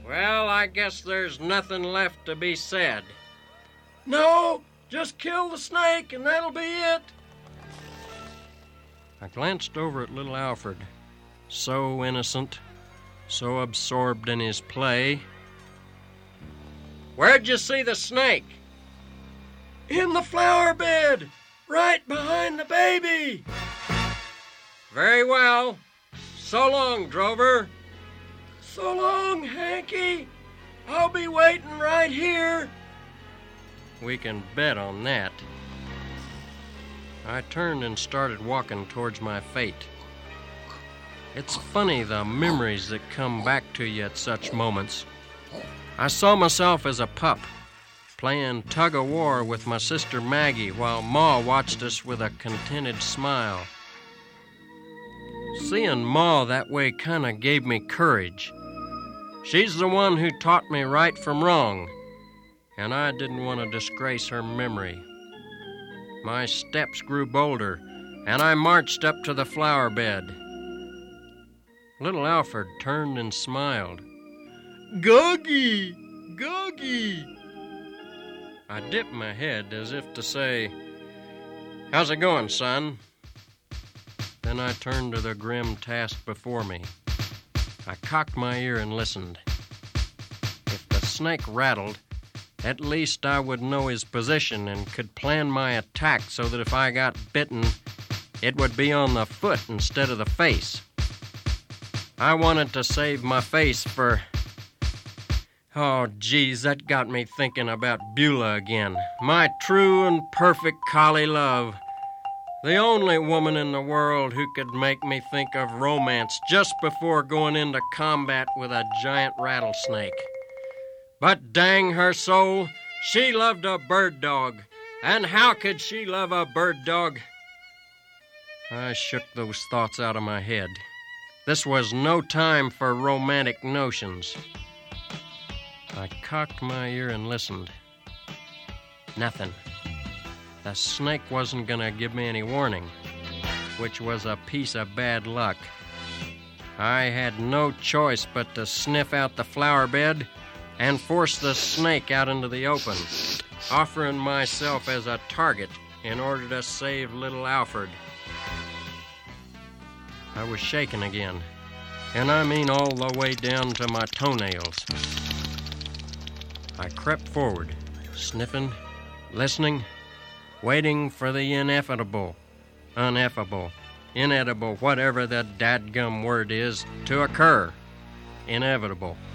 Well, I guess there's nothing left to be said. No, just kill the snake and that'll be it. I glanced over at little Alfred, so innocent, so absorbed in his play. Where'd you see the snake? In the flower bed, right behind the baby. Very well. So long, Drover. So long, Hanky. I'll be waiting right here. We can bet on that. I turned and started walking towards my fate. It's funny the memories that come back to you at such moments. I saw myself as a pup, playing tug-of-war with my sister Maggie while Ma watched us with a contented smile. Seeing Ma that way kind of gave me courage. She's the one who taught me right from wrong, and I didn't want to disgrace her memory. My steps grew bolder, and I marched up to the flower bed. Little Alfred turned and smiled. Guggy! Guggy! I dipped my head as if to say, "How's it going, son?" Then I turned to the grim task before me. I cocked my ear and listened. If the snake rattled, at least I would know his position and could plan my attack so that if I got bitten, it would be on the foot instead of the face. I wanted to save my face for... Oh, geez, that got me thinking about Beulah again. My true and perfect collie love. The only woman in the world who could make me think of romance just before going into combat with a giant rattlesnake. But dang her soul, she loved a bird dog. And how could she love a bird dog? I shook those thoughts out of my head. This was no time for romantic notions. I cocked my ear and listened. Nothing. The snake wasn't going to give me any warning, which was a piece of bad luck. I had no choice but to sniff out the flower bed and force the snake out into the open, offering myself as a target in order to save little Alfred. I was shaking again, and I mean all the way down to my toenails. I crept forward, sniffing, listening, waiting for the ineffable, ineffable, inedible, whatever the dadgum word is, to occur. Inevitable.